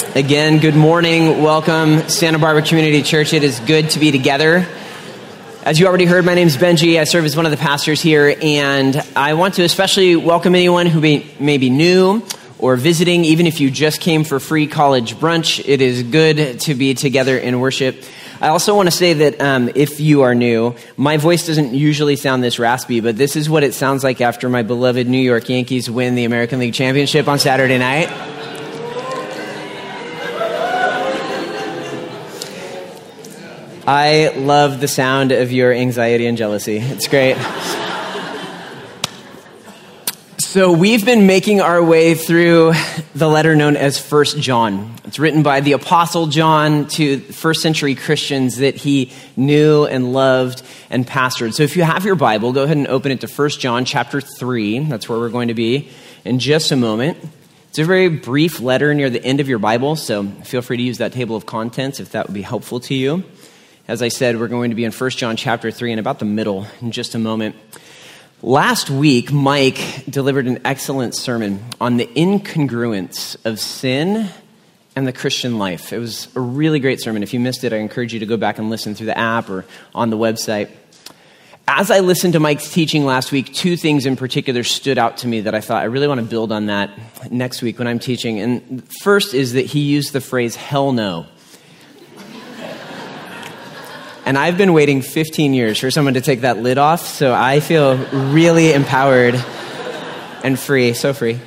Again, good morning. Welcome, Santa Barbara Community Church. It is good to be together. As you already heard, my name is Benji. I serve as one of the pastors here, and I want to especially welcome anyone who may be new or visiting. Even if you just came for free college brunch, it is good to be together in worship. I also want to say that if you are new, my voice doesn't usually sound this raspy, but this is what it sounds like after my beloved New York Yankees win the American League Championship on Saturday night. I love the sound of your anxiety and jealousy. It's great. So we've been making our way through the letter known as 1 John. It's written by the Apostle John to first century Christians that he knew and loved and pastored. So if you have your Bible, go ahead and open it to 1 John chapter 3. That's where we're going to be in just a moment. It's a very brief letter near the end of your Bible, so feel free to use that table of contents if that would be helpful to you. As I said, we're going to be in 1 John chapter 3 and about the middle in just a moment. Last week, Mike delivered an excellent sermon on the incongruence of sin and the Christian life. It was a really great sermon. If you missed it, I encourage you to go back and listen through the app or on the website. As I listened to Mike's teaching last week, two things in particular stood out to me that I thought I really want to build on that next week when I'm teaching. And first is that he used the phrase, hell no. And I've been waiting 15 years for someone to take that lid off, so I feel really empowered and free, so free.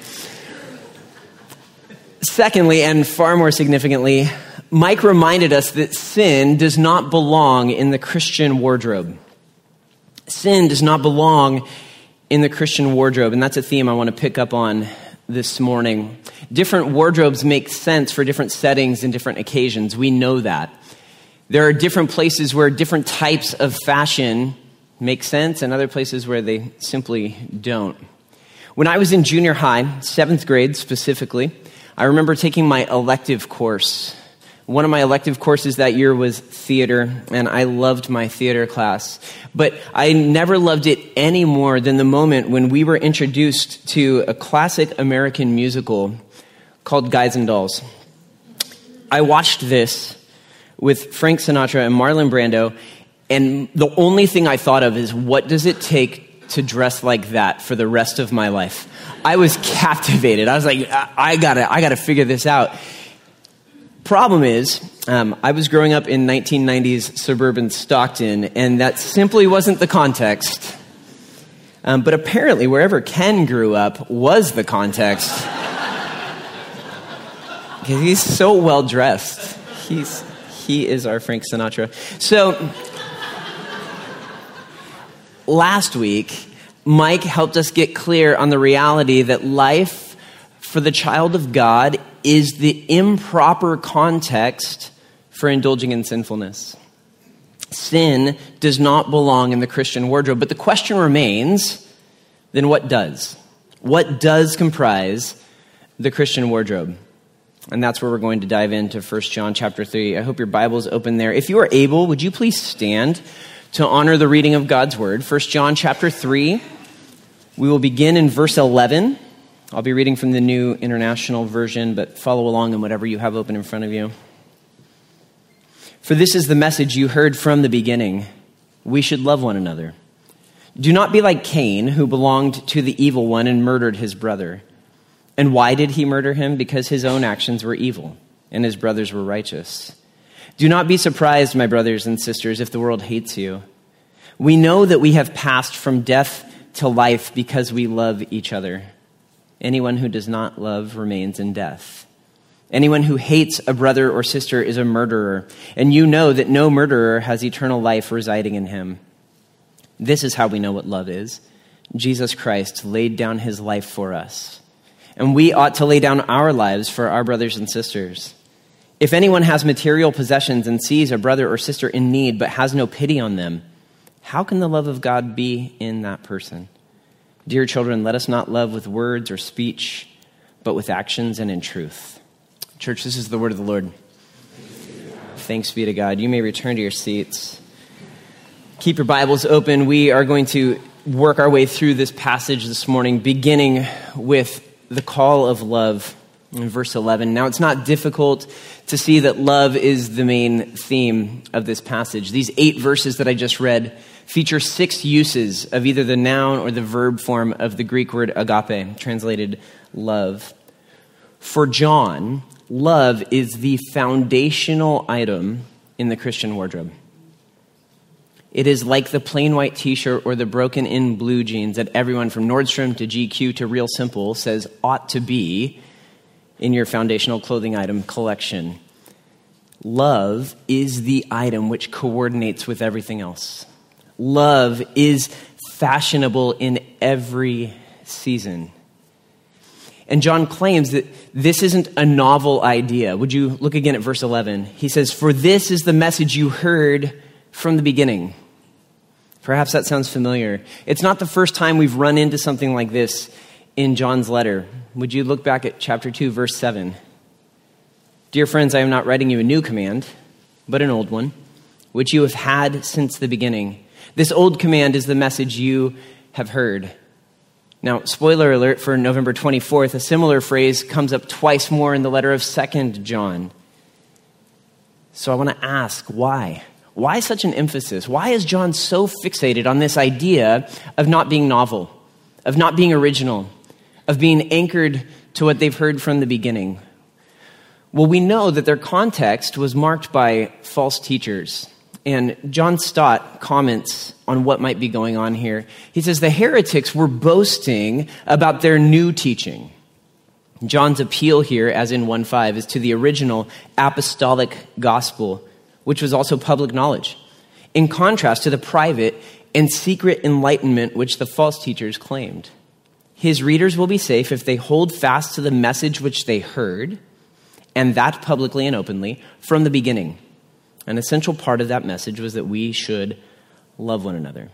Secondly, and far more significantly, Mike reminded us that sin does not belong in the Christian wardrobe. Sin does not belong in the Christian wardrobe, and that's a theme I want to pick up on this morning. Different wardrobes make sense for different settings and different occasions. We know that. There are different places where different types of fashion make sense and other places where they simply don't. When I was in junior high, 7th grade specifically, I remember taking my elective course. One of my elective courses that year was theater, and I loved my theater class. But I never loved it any more than the moment when we were introduced to a classic American musical called Guys and Dolls. I watched this with Frank Sinatra and Marlon Brando, and the only thing I thought of is, what does it take to dress like that for the rest of my life? I was captivated. I was like, I gotta figure this out. Problem is, I was growing up in 1990s suburban Stockton, and that simply wasn't the context. But apparently, wherever Ken grew up was the context. Because he's so well dressed. He is our Frank Sinatra. So, last week, Mike helped us get clear on the reality that life for the child of God is the improper context for indulging in sinfulness. Sin does not belong in the Christian wardrobe, but the question remains, then what does? What does comprise the Christian wardrobe? And that's where we're going to dive into 1 John chapter 3. I hope your Bible's open there. If you are able, would you please stand to honor the reading of God's word? 1 John chapter 3. We will begin in verse 11. I'll be reading from the New International Version, but follow along in whatever you have open in front of you. For this is the message you heard from the beginning. We should love one another. Do not be like Cain, who belonged to the evil one and murdered his brother. And why did he murder him? Because his own actions were evil, and his brothers were righteous. Do not be surprised, my brothers and sisters, if the world hates you. We know that we have passed from death to life because we love each other. Anyone who does not love remains in death. Anyone who hates a brother or sister is a murderer, and you know that no murderer has eternal life residing in him. This is how we know what love is. Jesus Christ laid down his life for us. And we ought to lay down our lives for our brothers and sisters. If anyone has material possessions and sees a brother or sister in need but has no pity on them, how can the love of God be in that person? Dear children, let us not love with words or speech, but with actions and in truth. Church, this is the word of the Lord. Thanks be to God. You may return to your seats. Keep your Bibles open. We are going to work our way through this passage this morning, beginning with the call of love in verse 11. Now, it's not difficult to see that love is the main theme of this passage. These 8 verses that I just read feature 6 uses of either the noun or the verb form of the Greek word agape, translated love. For John, love is the foundational item in the Christian wardrobe. It is like the plain white t-shirt or the broken-in blue jeans that everyone from Nordstrom to GQ to Real Simple says ought to be in your foundational clothing item collection. Love is the item which coordinates with everything else. Love is fashionable in every season. And John claims that this isn't a novel idea. Would you look again at verse 11? He says, "For this is the message you heard from the beginning." Perhaps that sounds familiar. It's not the first time we've run into something like this in John's letter. Would you look back at chapter 2, verse 7? "Dear friends, I am not writing you a new command, but an old one, which you have had since the beginning. This old command is the message you have heard." Now, spoiler alert for November 24th, a similar phrase comes up twice more in the letter of 2 John. So I want to ask, why? Why such an emphasis? Why is John so fixated on this idea of not being novel, of not being original, of being anchored to what they've heard from the beginning? Well, we know that their context was marked by false teachers. And John Stott comments on what might be going on here. He says the heretics were boasting about their new teaching. John's appeal here, as in 1:5, is to the original apostolic gospel, which was also public knowledge, in contrast to the private and secret enlightenment which the false teachers claimed. His readers will be safe if they hold fast to the message which they heard, and that publicly and openly, from the beginning. An essential part of that message was that we should love one another.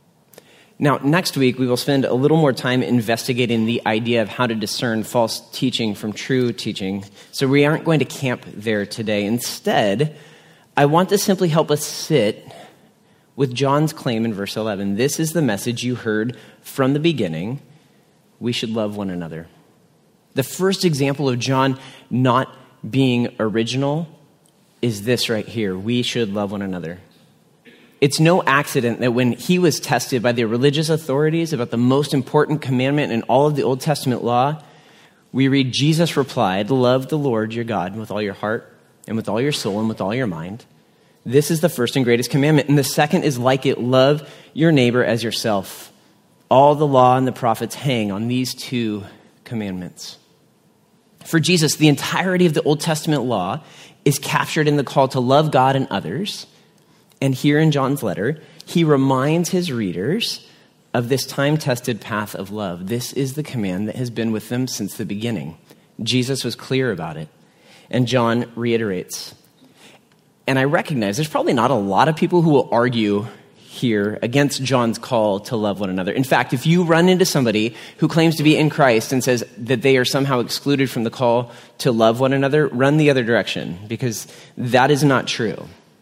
Now, next week, we will spend a little more time investigating the idea of how to discern false teaching from true teaching. So we aren't going to camp there today. Instead, I want to simply help us sit with John's claim in verse 11. This is the message you heard from the beginning. We should love one another. The first example of John not being original is this right here. We should love one another. It's no accident that when he was tested by the religious authorities about the most important commandment in all of the Old Testament law, we read Jesus replied, "Love the Lord your God with all your heart and with all your soul and with all your mind. This is the first and greatest commandment. And the second is like it, love your neighbor as yourself. All the law and the prophets hang on these 2 commandments." For Jesus, the entirety of the Old Testament law is captured in the call to love God and others. And here in John's letter, he reminds his readers of this time-tested path of love. This is the command that has been with them since the beginning. Jesus was clear about it. And John reiterates. And I recognize there's probably not a lot of people who will argue here against John's call to love one another. In fact, if you run into somebody who claims to be in Christ and says that they are somehow excluded from the call to love one another, run the other direction, because that is not true.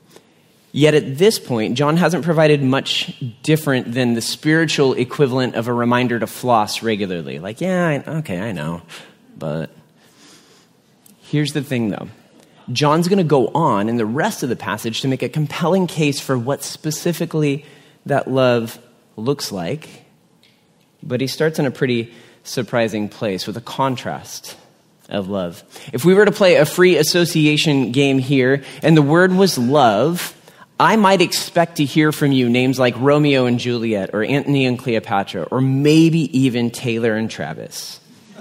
Yet at this point, John hasn't provided much different than the spiritual equivalent of a reminder to floss regularly. Like, yeah, okay, I know. But here's the thing, though. John's going to go on in the rest of the passage to make a compelling case for what specifically that love looks like. But he starts in a pretty surprising place with a contrast of love. If we were to play a free association game here and the word was love, I might expect to hear from you names like Romeo and Juliet or Antony and Cleopatra or maybe even Taylor and Travis.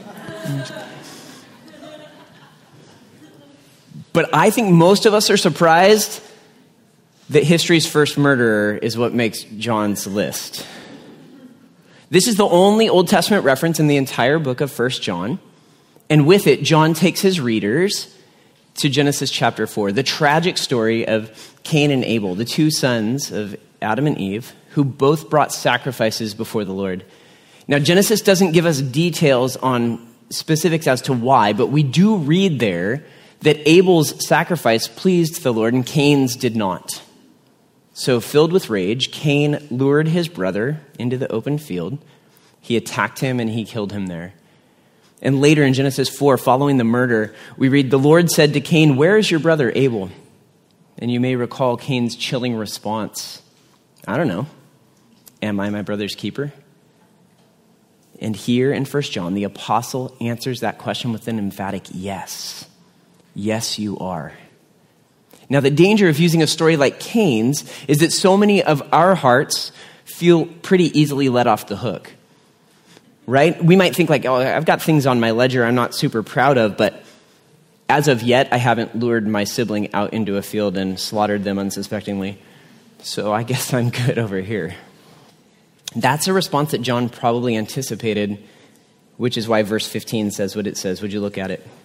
But I think most of us are surprised that history's first murderer is what makes John's list. This is the only Old Testament reference in the entire book of 1 John. And with it, John takes his readers to Genesis chapter 4, the tragic story of Cain and Abel, the 2 sons of Adam and Eve, who both brought sacrifices before the Lord. Now, Genesis doesn't give us details on specifics as to why, but we do read there that Abel's sacrifice pleased the Lord and Cain's did not. So filled with rage, Cain lured his brother into the open field. He attacked him and he killed him there. And later in Genesis 4, following the murder, we read, "The Lord said to Cain, 'Where is your brother Abel?' And you may recall Cain's chilling response, 'I don't know. Am I my brother's keeper?'" And here in 1 John, the apostle answers that question with an emphatic yes. Yes, you are. Now, the danger of using a story like Cain's is that so many of our hearts feel pretty easily let off the hook, right? We might think like, oh, I've got things on my ledger I'm not super proud of, but as of yet, I haven't lured my sibling out into a field and slaughtered them unsuspectingly. So I guess I'm good over here. That's a response that John probably anticipated, which is why verse 15 says what it says. Would you look at it?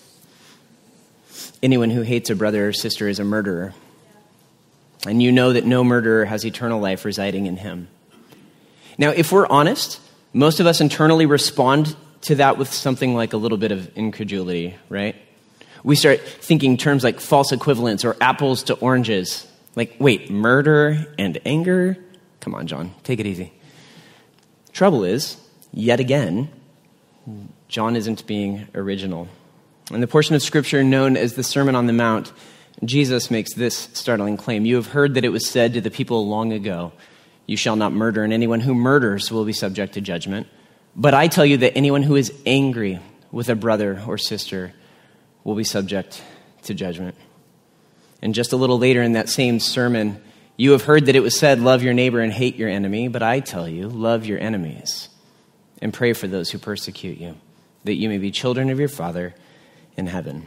"Anyone who hates a brother or sister is a murderer. And you know that no murderer has eternal life residing in him." Now, if we're honest, most of us internally respond to that with something like a little bit of incredulity, right? We start thinking terms like false equivalents or apples to oranges. Like, wait, murder and anger? Come on, John, take it easy. Trouble is, yet again, John isn't being original. In the portion of Scripture known as the Sermon on the Mount, Jesus makes this startling claim. "You have heard that it was said to the people long ago, 'You shall not murder, and anyone who murders will be subject to judgment.' But I tell you that anyone who is angry with a brother or sister will be subject to judgment." And just a little later in that same sermon, "You have heard that it was said, 'Love your neighbor and hate your enemy.' But I tell you, love your enemies and pray for those who persecute you, that you may be children of your Father in heaven."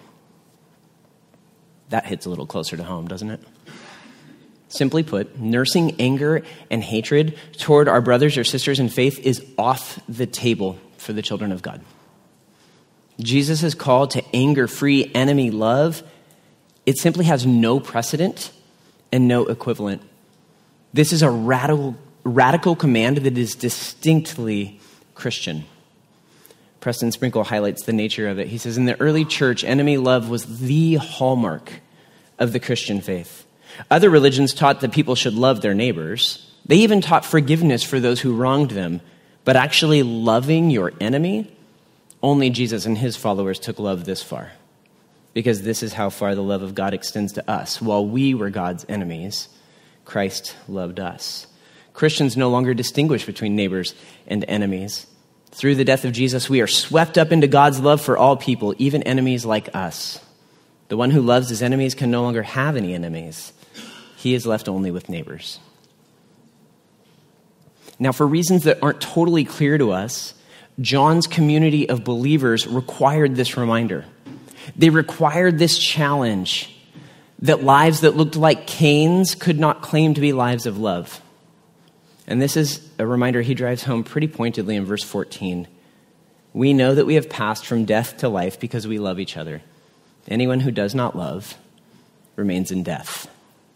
That hits a little closer to home, doesn't it? Simply put, nursing anger and hatred toward our brothers or sisters in faith is off the table for the children of God. Jesus' call to anger-free enemy love, it simply has no precedent and no equivalent. This is a radical command that is distinctly Christian. Preston Sprinkle highlights the nature of it. He says, "In the early church, enemy love was the hallmark of the Christian faith. Other religions taught that people should love their neighbors. They even taught forgiveness for those who wronged them. But actually loving your enemy, only Jesus and his followers took love this far. Because this is how far the love of God extends to us. While we were God's enemies, Christ loved us." Christians no longer distinguish between neighbors and enemies. Through the death of Jesus, we are swept up into God's love for all people, even enemies like us. The one who loves his enemies can no longer have any enemies. He is left only with neighbors. Now, for reasons that aren't totally clear to us, John's community of believers required this reminder. They required this challenge that lives that looked like Cain's could not claim to be lives of love. And this is a reminder he drives home pretty pointedly in verse 14. "We know that we have passed from death to life because we love each other. Anyone who does not love remains in death."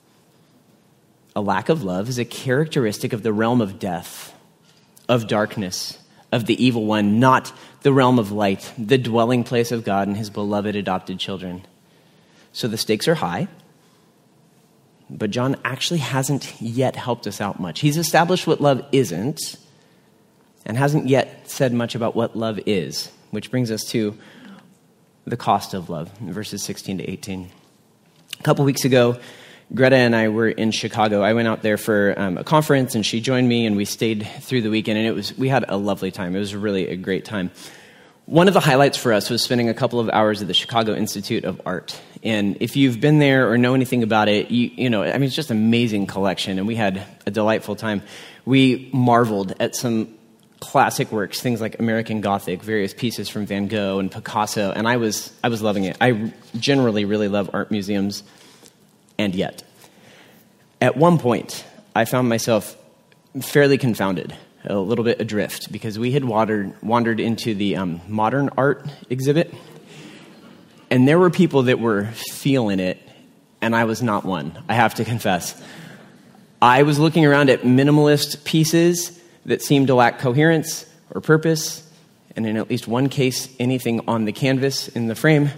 A lack of love is a characteristic of the realm of death, of darkness, of the evil one, not the realm of light, the dwelling place of God and his beloved adopted children. So the stakes are high, but John actually hasn't yet helped us out much. He's established what love isn't and hasn't yet said much about what love is, which brings us to the cost of love, verses 16 to 18. A couple weeks ago, Greta and I were in Chicago. I went out there for a conference, and she joined me, and we stayed through the weekend, and we had a lovely time. It was really a great time. One of the highlights for us was spending a couple of hours at the Chicago Institute of Art. And if you've been there or know anything about it, you know, I mean, it's just an amazing collection, and we had a delightful time. We marveled at some classic works, things like American Gothic, various pieces from Van Gogh and Picasso, and I was loving it. I generally really love art museums, and yet, at one point, I found myself fairly confounded, a little bit adrift, because we had wandered into the modern art exhibit, and there were people that were feeling it, and I was not one, I have to confess. I was looking around at minimalist pieces that seemed to lack coherence or purpose, and in at least one case, anything on the canvas in the frame.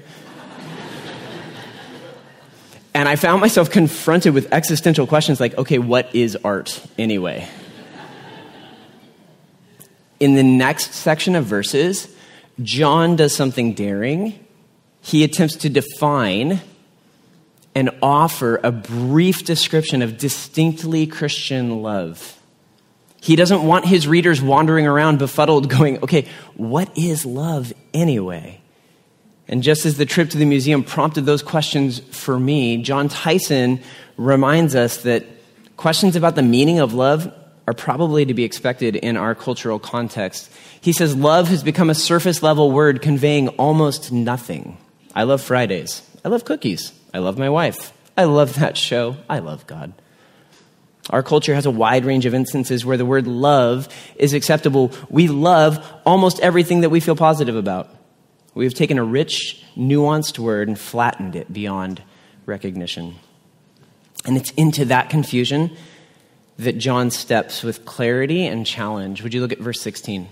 And I found myself confronted with existential questions like, okay, what is art anyway? In the next section of verses, John does something daring. He attempts to define and offer a brief description of distinctly Christian love. He doesn't want his readers wandering around befuddled going, okay, what is love anyway? And just as the trip to the museum prompted those questions for me, John Tyson reminds us that questions about the meaning of love are probably to be expected in our cultural context. He says, love has become a surface level word conveying almost nothing. I love Fridays. I love cookies. I love my wife. I love that show. I love God. Our culture has a wide range of instances where the word love is acceptable. We love almost everything that we feel positive about. We've taken a rich, nuanced word and flattened it beyond recognition. And it's into that confusion that John steps with clarity and challenge. Would you look at verse 16?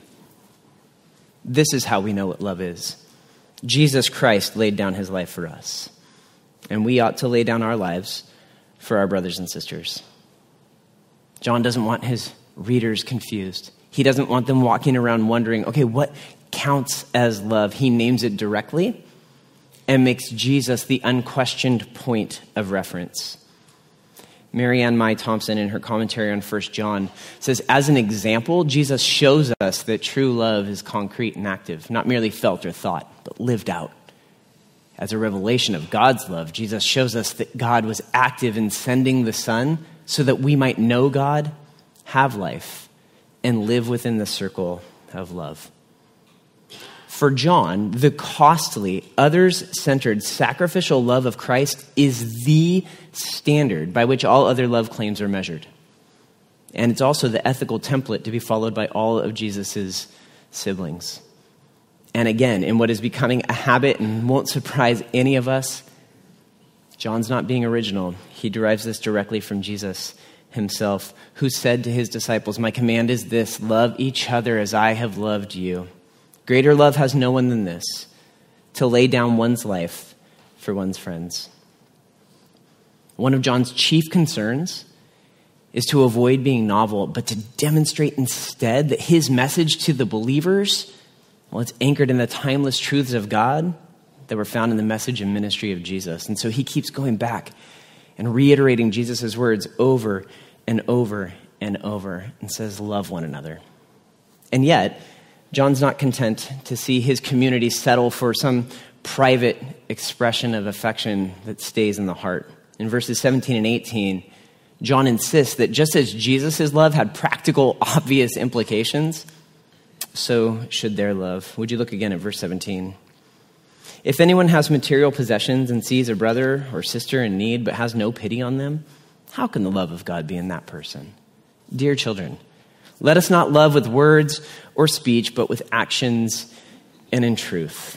This is how we know what love is. Jesus Christ laid down his life for us, and we ought to lay down our lives for our brothers and sisters. John doesn't want his readers confused. He doesn't want them walking around wondering, okay, what counts as love? He names it directly and makes Jesus the unquestioned point of reference. Marianne Mai Thompson, in her commentary on 1 John, says, as an example, Jesus shows us that true love is concrete and active, not merely felt or thought, but lived out. As a revelation of God's love, Jesus shows us that God was active in sending the Son so that we might know God, have life, and live within the circle of love. For John, the costly, others-centered, sacrificial love of Christ is the standard by which all other love claims are measured. And it's also the ethical template to be followed by all of Jesus' siblings. And again, in what is becoming a habit and won't surprise any of us, John's not being original. He derives this directly from Jesus himself, who said to his disciples, my command is this, love each other as I have loved you. Greater love has no one than this, to lay down one's life for one's friends. One of John's chief concerns is to avoid being novel, but to demonstrate instead that his message to the believers, well, it's anchored in the timeless truths of God that were found in the message and ministry of Jesus. And so he keeps going back and reiterating Jesus' words over and over and over and says, love one another. And yet, John's not content to see his community settle for some private expression of affection that stays in the heart. In verses 17 and 18, John insists that just as Jesus' love had practical, obvious implications, so should their love. Would you look again at verse 17? If anyone has material possessions and sees a brother or sister in need but has no pity on them, how can the love of God be in that person? Dear children, let us not love with words or speech, but with actions and in truth.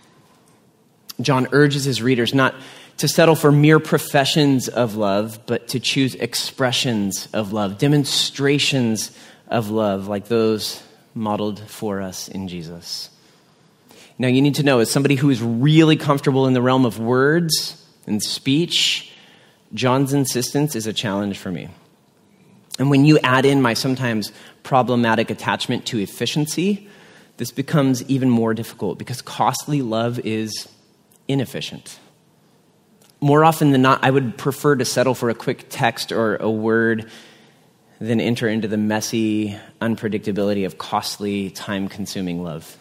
John urges his readers not to settle for mere professions of love, but to choose expressions of love, demonstrations of love like those modeled for us in Jesus. Now, you need to know, as somebody who is really comfortable in the realm of words and speech, John's insistence is a challenge for me. And when you add in my sometimes problematic attachment to efficiency, this becomes even more difficult because costly love is inefficient. More often than not, I would prefer to settle for a quick text or a word than enter into the messy unpredictability of costly, time-consuming love.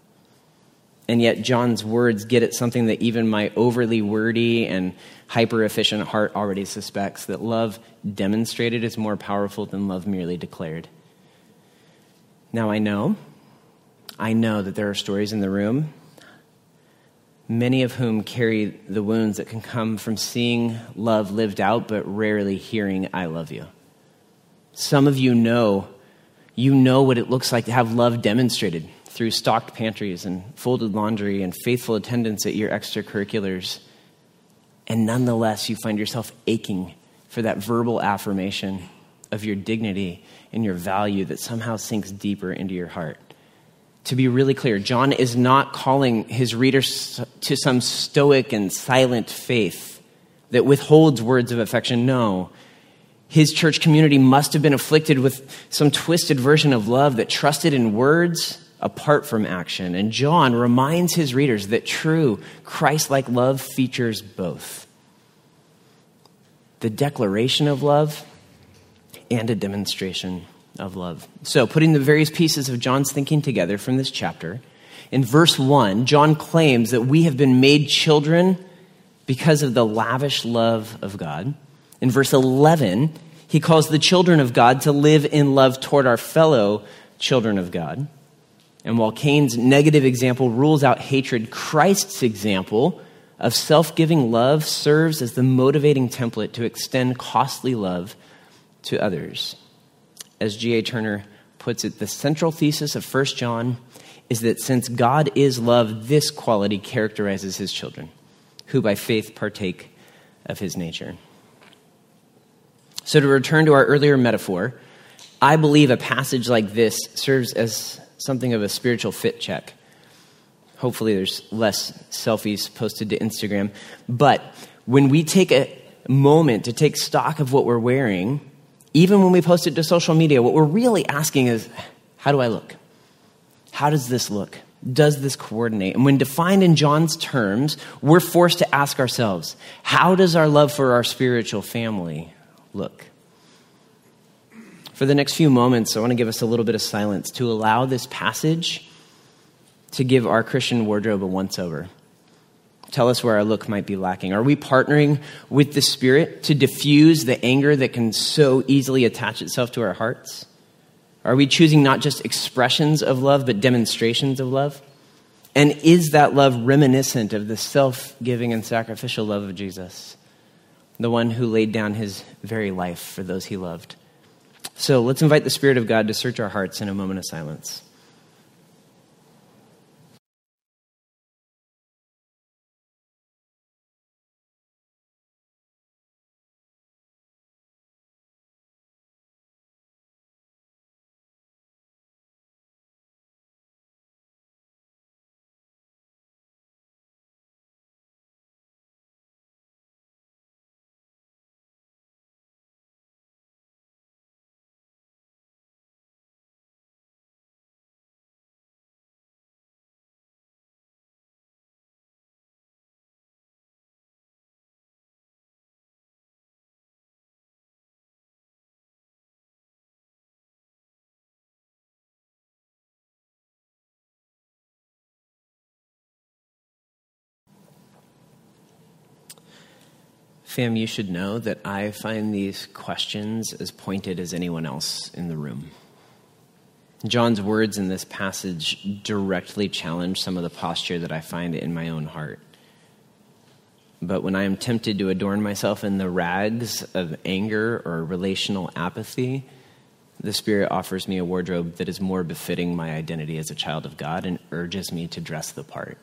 And yet John's words get at something that even my overly wordy and hyper-efficient heart already suspects, that love demonstrated is more powerful than love merely declared. Now I know that there are stories in the room, many of whom carry the wounds that can come from seeing love lived out, but rarely hearing, I love you. Some of you know what it looks like to have love demonstrated through stocked pantries and folded laundry and faithful attendance at your extracurriculars. And nonetheless, you find yourself aching for that verbal affirmation of your dignity and your value that somehow sinks deeper into your heart. To be really clear, John is not calling his readers to some stoic and silent faith that withholds words of affection. No. His church community must have been afflicted with some twisted version of love that trusted in words apart from action. And John reminds his readers that true Christ-like love features both the declaration of love and a demonstration of love. So, putting the various pieces of John's thinking together from this chapter, in verse 1, John claims that we have been made children because of the lavish love of God. In verse 11, he calls the children of God to live in love toward our fellow children of God. And while Cain's negative example rules out hatred, Christ's example of self-giving love serves as the motivating template to extend costly love to others. As G.A. Turner puts it, the central thesis of 1 John is that since God is love, this quality characterizes his children, who by faith partake of his nature. So to return to our earlier metaphor, I believe a passage like this serves as something of a spiritual fit check. Hopefully there's less selfies posted to Instagram. But when we take a moment to take stock of what we're wearing, even when we post it to social media, what we're really asking is, how do I look? How does this look? Does this coordinate? And when defined in John's terms, we're forced to ask ourselves, how does our love for our spiritual family look? For the next few moments, I want to give us a little bit of silence to allow this passage to give our Christian wardrobe a once-over. Tell us where our look might be lacking. Are we partnering with the Spirit to diffuse the anger that can so easily attach itself to our hearts? Are we choosing not just expressions of love, but demonstrations of love? And is that love reminiscent of the self-giving and sacrificial love of Jesus, the one who laid down his very life for those he loved? So let's invite the Spirit of God to search our hearts in a moment of silence. Fam, you should know that I find these questions as pointed as anyone else in the room. John's words in this passage directly challenge some of the posture that I find in my own heart. But when I am tempted to adorn myself in the rags of anger or relational apathy, the Spirit offers me a wardrobe that is more befitting my identity as a child of God and urges me to dress the part.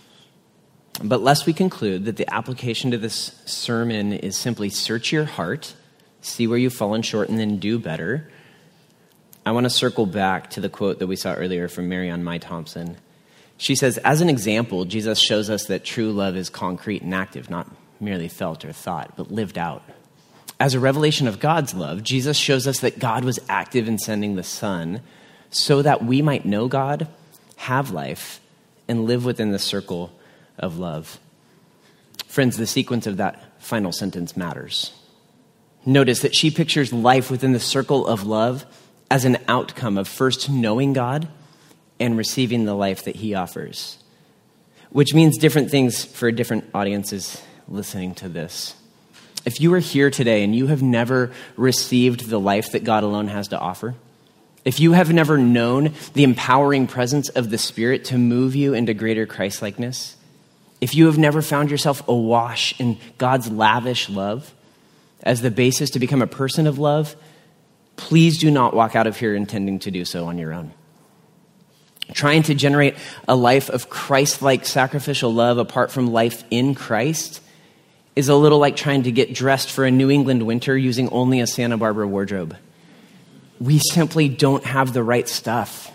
But lest we conclude that the application to this sermon is simply search your heart, see where you've fallen short, and then do better, I want to circle back to the quote that we saw earlier from Marianne Mai Thompson. She says, as an example, Jesus shows us that true love is concrete and active, not merely felt or thought, but lived out. As a revelation of God's love, Jesus shows us that God was active in sending the Son so that we might know God, have life, and live within the circle of love. Friends, the sequence of that final sentence matters. Notice that she pictures life within the circle of love as an outcome of first knowing God and receiving the life that he offers, which means different things for different audiences listening to this. If you are here today and you have never received the life that God alone has to offer, if you have never known the empowering presence of the Spirit to move you into greater Christ-likeness, if you have never found yourself awash in God's lavish love as the basis to become a person of love, please do not walk out of here intending to do so on your own. Trying to generate a life of Christ-like sacrificial love apart from life in Christ is a little like trying to get dressed for a New England winter using only a Santa Barbara wardrobe. We simply don't have the right stuff.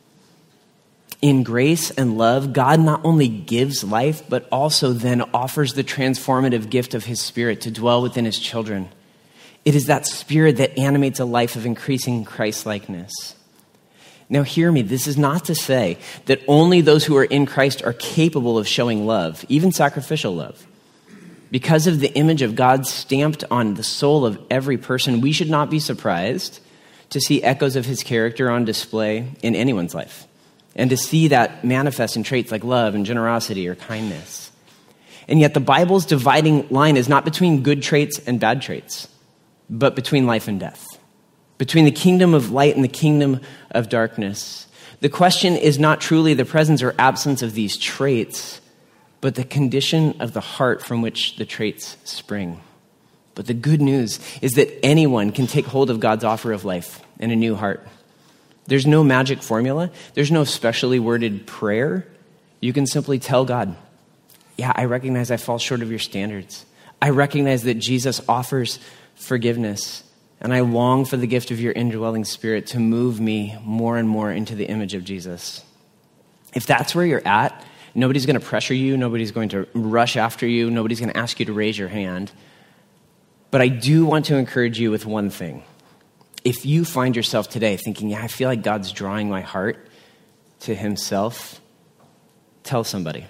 In grace and love, God not only gives life, but also then offers the transformative gift of his Spirit to dwell within his children. It is that Spirit that animates a life of increasing Christ-likeness. Now hear me, this is not to say that only those who are in Christ are capable of showing love, even sacrificial love. Because of the image of God stamped on the soul of every person, we should not be surprised to see echoes of his character on display in anyone's life, and to see that manifest in traits like love and generosity or kindness. And yet the Bible's dividing line is not between good traits and bad traits, but between life and death, between the kingdom of light and the kingdom of darkness. The question is not truly the presence or absence of these traits, but the condition of the heart from which the traits spring. But the good news is that anyone can take hold of God's offer of life and a new heart. There's no magic formula. There's no specially worded prayer. You can simply tell God, yeah, I recognize I fall short of your standards. I recognize that Jesus offers forgiveness, and I long for the gift of your indwelling Spirit to move me more and more into the image of Jesus. If that's where you're at, nobody's going to pressure you. Nobody's going to rush after you. Nobody's going to ask you to raise your hand. But I do want to encourage you with one thing. If you find yourself today thinking, yeah, I feel like God's drawing my heart to himself, tell somebody.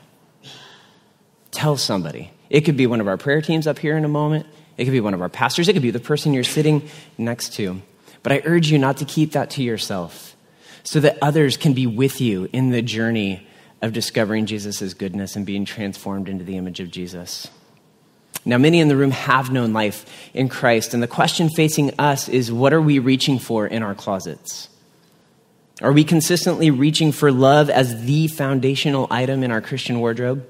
Tell somebody. It could be one of our prayer teams up here in a moment. It could be one of our pastors. It could be the person you're sitting next to. But I urge you not to keep that to yourself, so that others can be with you in the journey of discovering Jesus' goodness and being transformed into the image of Jesus. Now, many in the room have known life in Christ, and the question facing us is, what are we reaching for in our closets? Are we consistently reaching for love as the foundational item in our Christian wardrobe?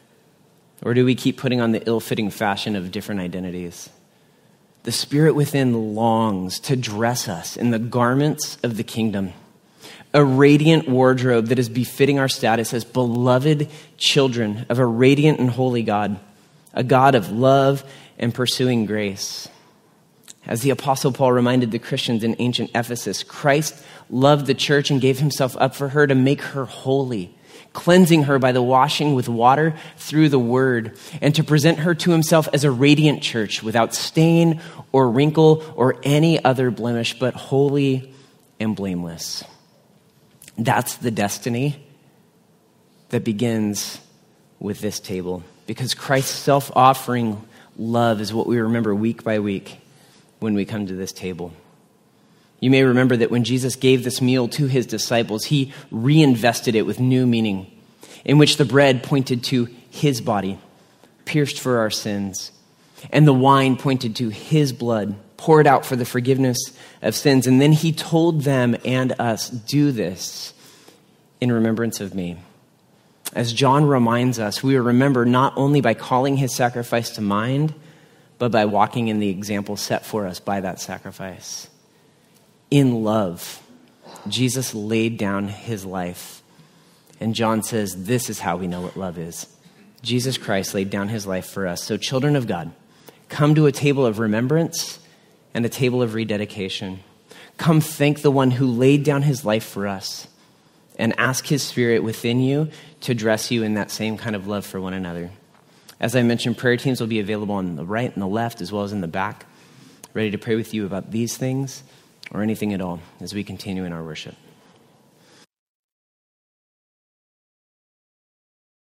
Or do we keep putting on the ill-fitting fashion of different identities? The Spirit within longs to dress us in the garments of the kingdom, a radiant wardrobe that is befitting our status as beloved children of a radiant and holy God, a God of love and pursuing grace. As the Apostle Paul reminded the Christians in ancient Ephesus, Christ loved the church and gave himself up for her to make her holy, cleansing her by the washing with water through the word, and to present her to himself as a radiant church without stain or wrinkle or any other blemish, but holy and blameless. That's the destiny that begins with this table, because Christ's self-offering love is what we remember week by week when we come to this table. You may remember that when Jesus gave this meal to his disciples, he reinvested it with new meaning, in which the bread pointed to his body, pierced for our sins, and the wine pointed to his blood, poured out for the forgiveness of sins. And then he told them and us, do this in remembrance of me. As John reminds us, we will remember not only by calling his sacrifice to mind, but by walking in the example set for us by that sacrifice. In love, Jesus laid down his life. And John says, this is how we know what love is. Jesus Christ laid down his life for us. So children of God, come to a table of remembrance and a table of rededication. Come thank the one who laid down his life for us, and ask his Spirit within you to dress you in that same kind of love for one another. As I mentioned, prayer teams will be available on the right and the left, as well as in the back, ready to pray with you about these things or anything at all as we continue in our worship.